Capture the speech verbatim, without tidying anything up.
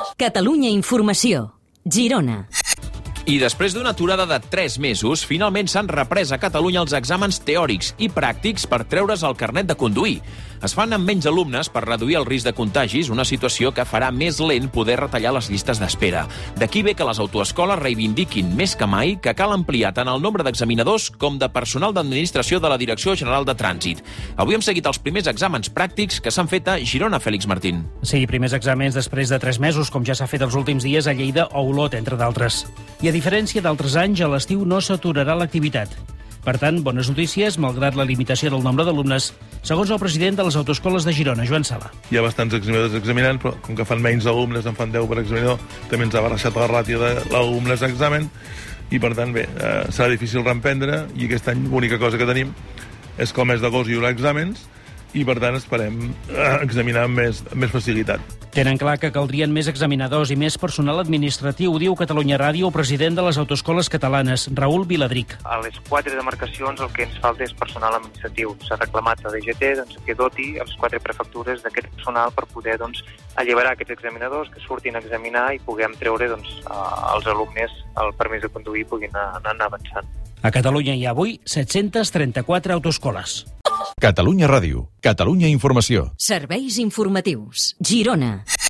Catalunya Informació. Girona. I després d'una aturada de tres mesos, finalment s'han reprès a Catalunya els exàmens teòrics i pràctics per treure's el carnet de conduir. Es fan amb menys alumnes per reduir el risc de contagis, una situació que farà més lent poder retallar les llistes d'espera. D'aquí ve que les autoescoles reivindiquin més que mai que cal ampliar tant el nombre d'examinadors com de personal d'administració de la Direcció General de Trànsit. Avui hem seguit els primers exàmens pràctics que s'han fet a Girona, Fèlix Martín. Sí, primers exàmens després de tres mesos, com ja s'ha fet els últims dies a Lleida o Olot, entre d'altres. I a diferència d'altres anys, a l'estiu no s'aturarà l'activitat. Per tant, bones notícies, malgrat la limitació del nombre d'alumnes, segons el president de les autoescoles de Girona, Joan Sala. Hi ha bastants examinadors examinant, però com que fan menys alumnes, en fan deu per examinador, també ens ha baixat la ràtio d'alumnes a examen, i per tant, bé, eh, serà difícil reemprendre, i aquest any l'única cosa que tenim és que al mes d'agost hi haurà exàmens, i per tant esperem eh, examinar amb més, amb més facilitat. Tenen clar que caldrien més examinadors i més personal administratiu, diu Catalunya Ràdio, el president de les autoescoles catalanes, Raül Viladric. A les quatre demarcacions el que ens falta és personal administratiu. S'ha reclamat a D G T doncs, que doti a les quatre prefectures d'aquest personal per poder doncs, alliberar aquests examinadors, que surtin a examinar i puguem treure doncs, als alumnes el permís de conduir i puguin anar, anar avançant. A Catalunya hi ha avui set-cents trenta-quatre autoescoles. Catalunya Ràdio, Catalunya Informació. Serveis informatius. Girona.